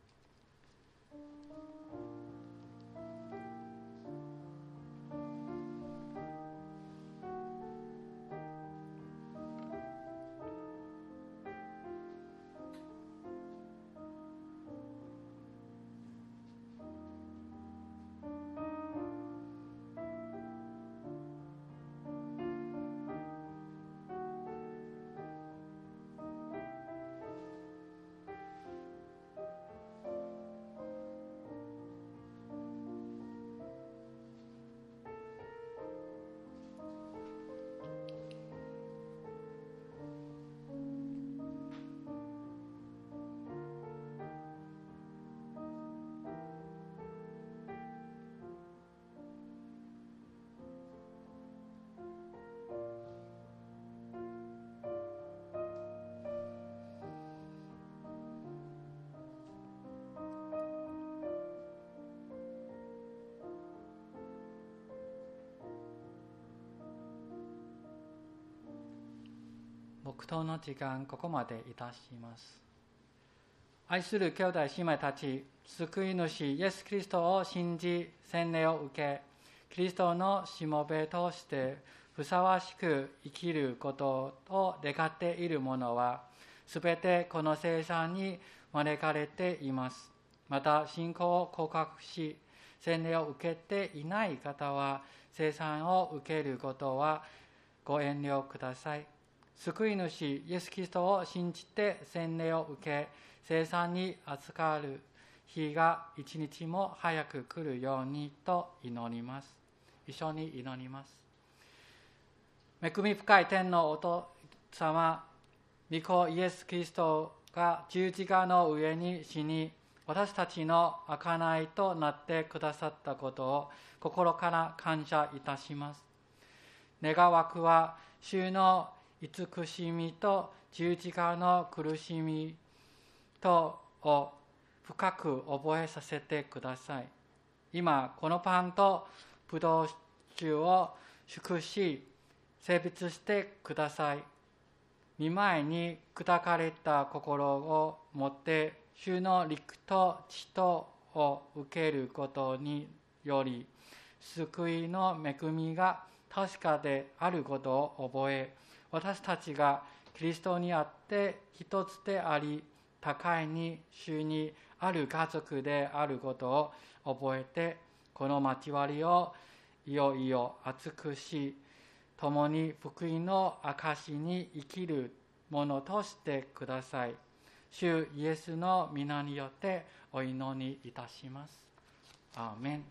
黙祷の時間、ここまでいたします。愛する兄弟姉妹たち、救い主イエス・キリストを信じ、洗礼を受け、キリストのしもべとしてふさわしく生きることを願っている者は、すべてこの聖餐に招かれています。また、信仰を告白し、洗礼を受けていない方は、聖餐を受けることはご遠慮ください。救い主イエス・キリストを信じて洗礼を受け、聖餐に預かる日が一日も早く来るようにと祈ります。一緒に祈ります。恵み深い天のお父様、御子イエス・キリストが十字架の上に死に、私たちの贖いとなってくださったことを心から感謝いたします。願わくは主の慈しみと十字架の苦しみとを深く覚えさせてください。今このパンとブドウ酒を祝し聖別してください。御前に砕かれた心を持って主の肉と血とを受けることにより、救いの恵みが確かであることを覚え、私たちがキリストにあって一つであり、互いに主にある家族であることを覚えて、この交わりをいよいよ厚くし、共に福音の証に生きるものとしてください。主イエスの皆によってお祈りいたします。アーメン。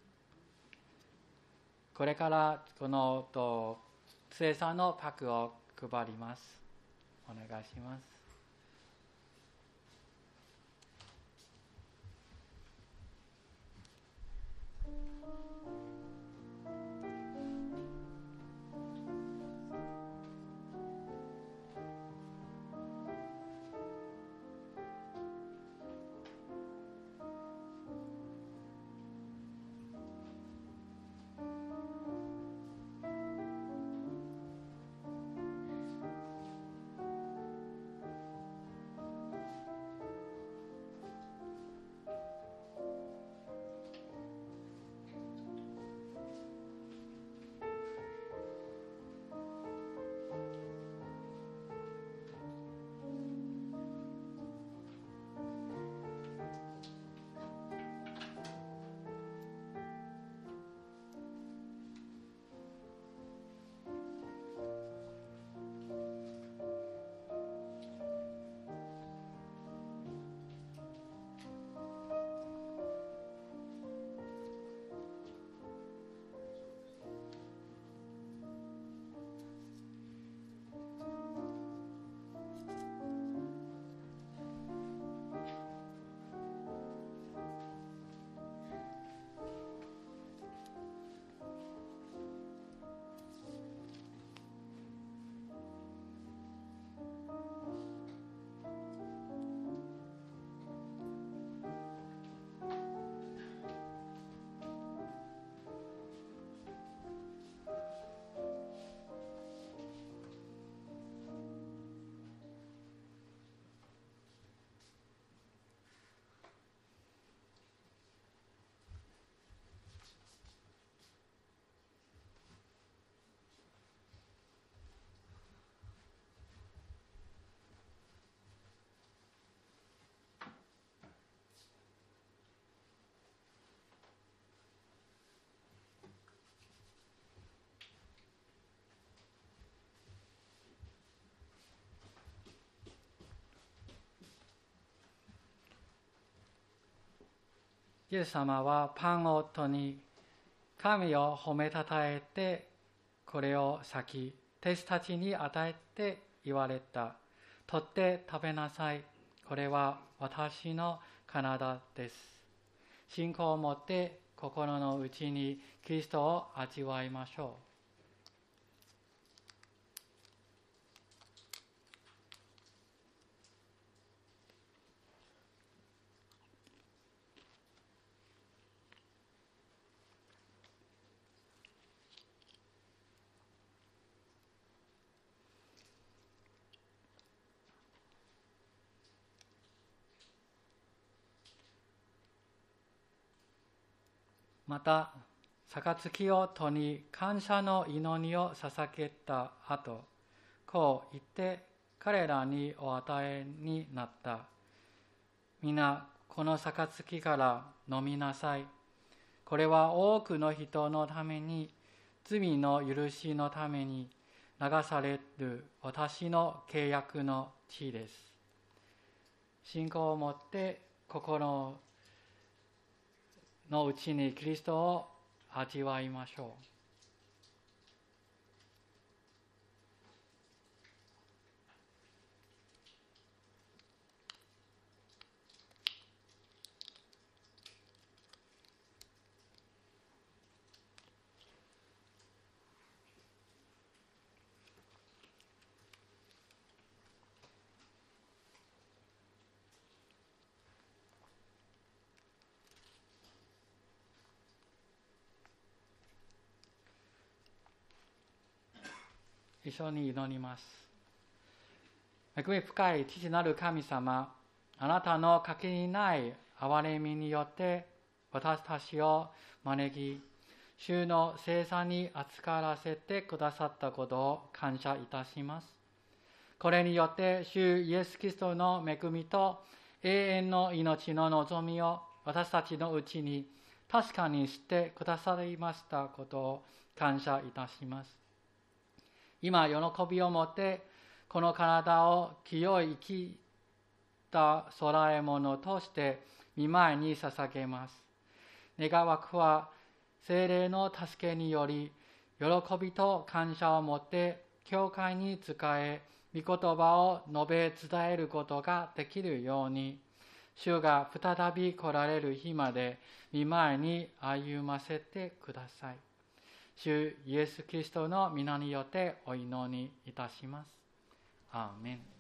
これからこの聖餐のパックを配ります。お願いします。 イエス様はパンを取り、神を褒めたたえて、これを裂き、弟子たちに与えて言われた。取って食べなさい。これは私の体です。信仰を持って心の内にキリストを味わいましょう。また、杯を取り、感謝の祈りを捧げた後、こう言って彼らにお与えになった。皆、この杯から飲みなさい。これは多くの人のために、罪の許しのために流される私の契約の血です。信仰を持って心のうちにキリストを味わいましょう。一緒に祈ります。恵み深い父なる神様、あなたの限りない憐れみによって私たちを招き、主の聖餐に扱わせてくださったことを感謝いたします。これによって主イエス・キリストの恵みと永遠の命の望みを私たちのうちに確かにしてくださいましたことを感謝いたします。今、喜びを持ってこの体を清い生きた供え物として御前に捧げます。願わくは聖霊の助けにより、喜びと感謝を持って教会に仕え、御言葉を述べ伝えることができるように、主が再び来られる日まで御前に歩ませてください。主イエス・キリストの皆によってお祈りいたします。アーメン。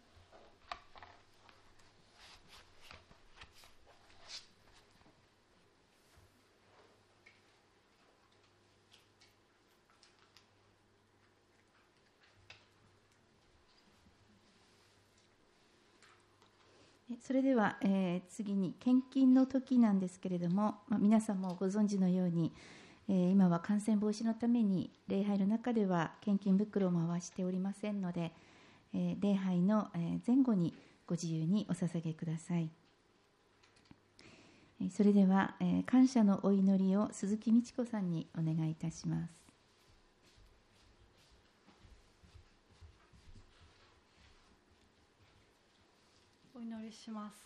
それでは、次に献金の時なんですけれども、皆さんもご存知のように、今は感染防止のために礼拝の中では献金袋を回しておりませんので、礼拝の前後にご自由にお捧げください。それでは、感謝のお祈りを鈴木美智子さんにお願いいたします。 お祈りします。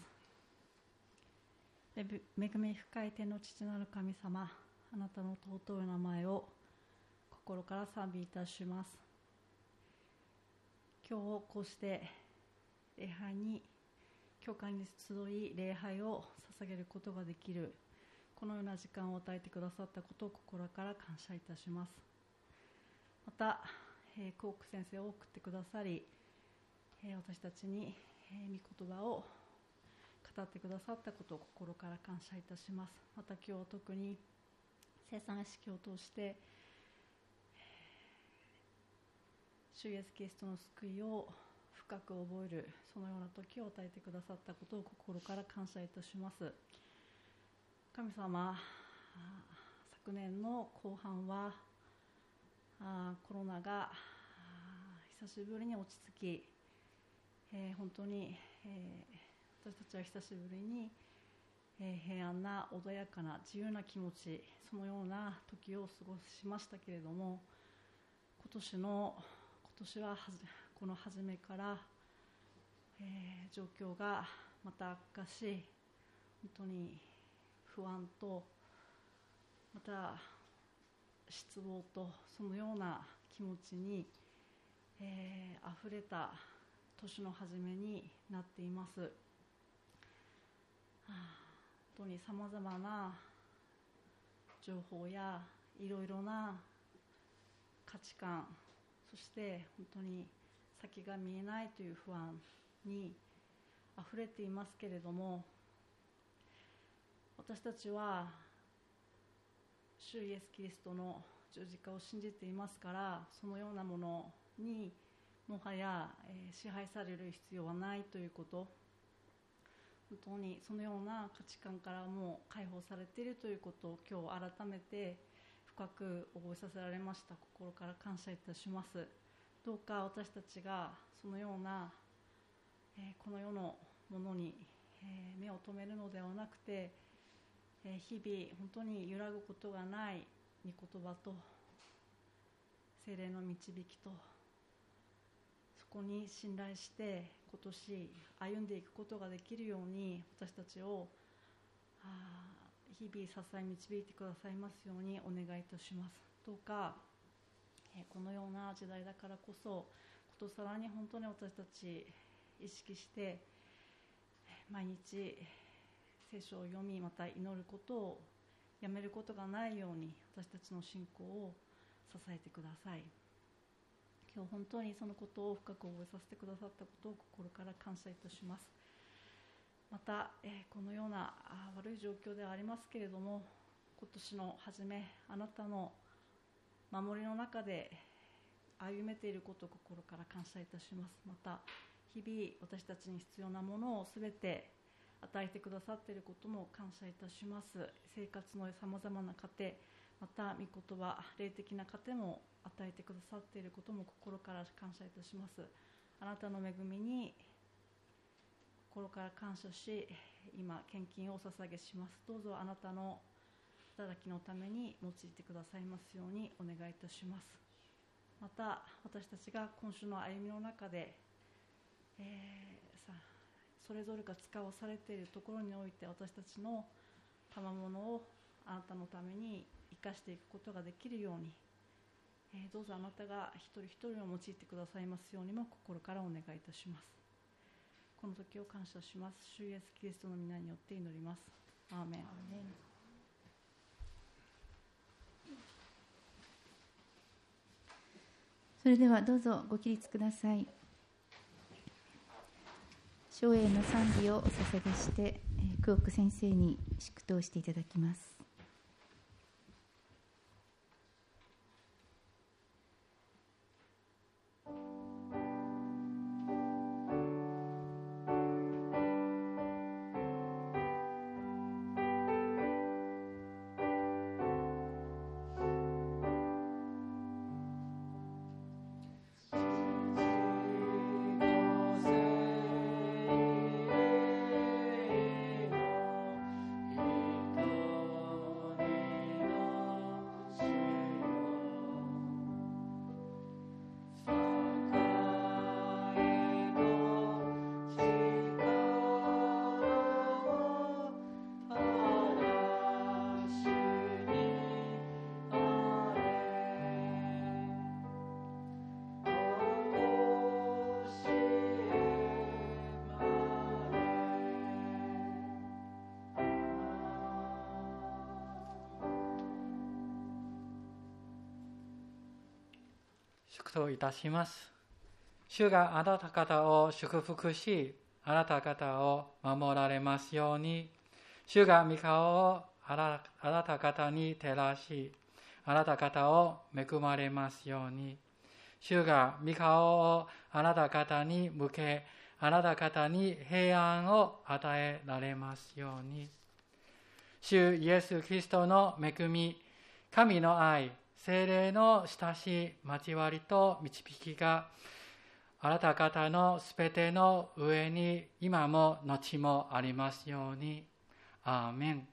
恵み深い天の父なる神様、あなたの尊い名前を心から賛美いたします。今日こうして礼拝に教会に集い礼拝を捧げることができるこのような時間を与えてくださったことを心から感謝いたします。また、コーク先生を送ってくださり、私たちに御言葉を語ってくださったことを心から感謝いたします。また今日特に聖餐式を通して主イエスキリストの救いを深く覚えるそのような時を与えてくださったことを心から感謝いたします。神様、昨年の後半はコロナが久しぶりに落ち着き、本当に、私たちは久しぶりに、平安な穏やかな自由な気持ち、そのような時を過ごしましたけれども、今年はこの初めから、状況がまた悪化し、本当に不安とまた失望とそのような気持ちに、あふれた年の初めになっています。本当にさまざまな情報やいろいろな価値観、そして本当に先が見えないという不安にあふれていますけれども、私たちは主イエスキリストの十字架を信じていますから、そのようなものにもはや支配される必要はないということ、本当にそのような価値観からも解放されているということを今日改めて深く覚えさせられました。心から感謝いたします。どうか私たちがそのようなこの世のものに目を留めるのではなくて、日々本当に揺らぐことがない御言葉と聖霊の導きと、そこに信頼して今年歩んでいくことができるように、私たちを日々支え導いてくださいますようにお願いいたします。どうかこのような時代だからこそ、ことさらに本当に私たち意識して毎日聖書を読み、また祈ることをやめることがないように、私たちの信仰を支えてください。今日本当にそのことを深く覚えさせてくださったことを心から感謝いたします。また、このような悪い状況ではありますけれども、今年の初め、あなたの守りの中で歩めていることを心から感謝いたします。また日々私たちに必要なものをすべて与えてくださっていることも感謝いたします。生活のさまざまな糧、また御言葉、霊的な糧も与えてくださっていることも心から感謝いたします。あなたの恵みに心から感謝し、今献金をお捧げします。どうぞあなたの働きのために用いてくださいますようにお願いいたします。また私たちが今週の歩みの中で、それぞれが使わされているところにおいて、私たちの賜物をあなたのために生かしていくことができるように、どうぞあなたが一人一人を用いてくださいますようにも心からお願いいたします。この時を感謝します。主イエスキリストの皆によって祈ります。アーメン。 それではどうぞご起立ください。唱詠の賛美をお捧げして、久奥先生に祝祷していただきます。 祝祷いたします。主があなた方を祝福し、あなた方を守られますように。主が御顔をあなた方に照らし、あなた方を恵まれますように。主が御顔をあなた方に向け、あなた方に平安を与えられますように。主イエス・キリストの恵み、神の愛、聖霊の親しい交わりと導きがあなた方のすべての上に今も後もありますように。アーメン。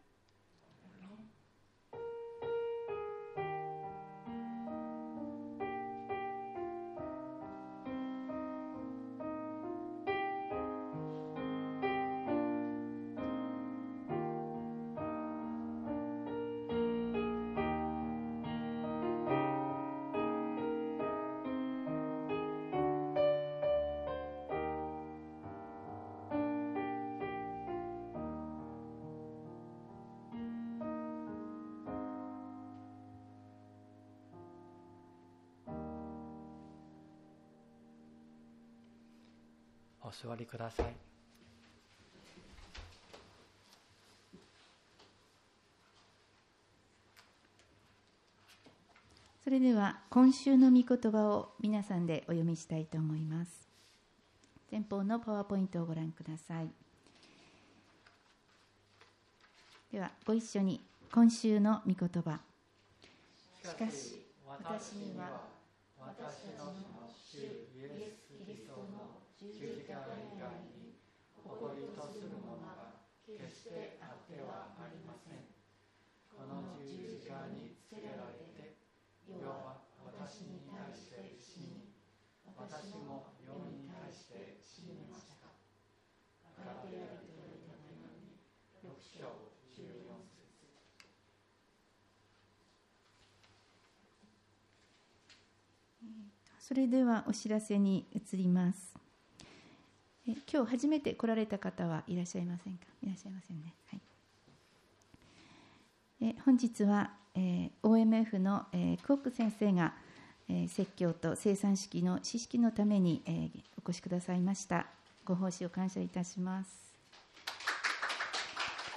お座りください。 それでは今週の御言葉を皆さんでお読みしたいと思います。前方のパワーポイントをご覧ください。ではご一緒に今週の御言葉。しかし私には私たちの主イエス・キリストの十字架以外に誇りとするものが決してあってはありません。この十字架につけられて世は私に対して死に、私も世に対して死にました。ガラテヤ人への手紙6章14節。それではお知らせに移ります。今日初めて来られた方はいらっしゃいませんか？いらっしゃいませんね。はい。本日はOMF のクオック先生が説教と生産式の知識のためにお越しくださいました。ご奉仕を感謝いたします。